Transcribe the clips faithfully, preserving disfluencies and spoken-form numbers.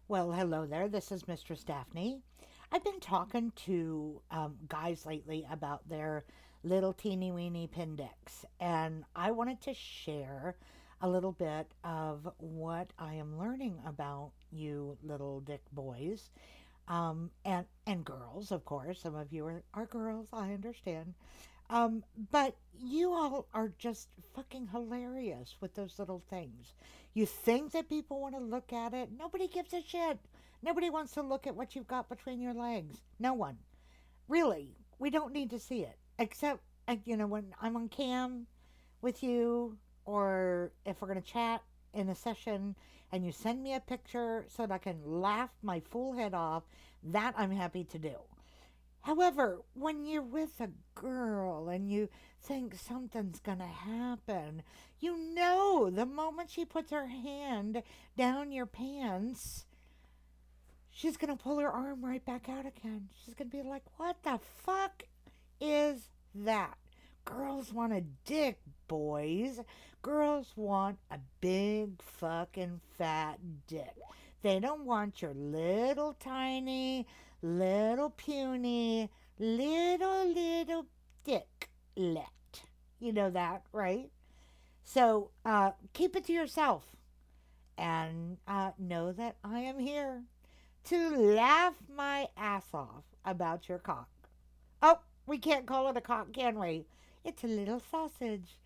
Well, hello there. This is Mistress Daphne. I've been talking to um, guys lately about their little teeny weeny appendix, and I wanted to share a little bit of what I am learning about you little dick boys, um, and and girls, of course. Some of you are, are girls. I understand. Um, but you all are just fucking hilarious with those little things. You think that people want to look at it. Nobody gives a shit. Nobody wants to look at what you've got between your legs. No one. Really. We don't need to see it. Except, uh, you know, when I'm on cam with you, or if we're going to chat in a session and you send me a picture so that I can laugh my full head off, that I'm happy to do. However, when you're with a girl and you think something's going to happen, you know the moment she puts her hand down your pants, she's going to pull her arm right back out again. She's going to be like, what the fuck is that? Girls want a dick, boys. Girls want a big fucking fat dick. They don't want your little tiny, little puny, little, little dicklet. You know that, right? So uh, keep it to yourself and uh, know that I am here to laugh my ass off about your cock. Oh, we can't call it a cock, can we? It's a little sausage.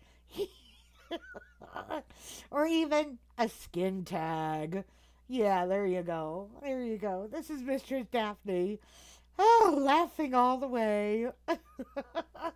Or even a skin tag. Yeah, there you go. There you go. This is Mistress Daphne. Oh, laughing all the way.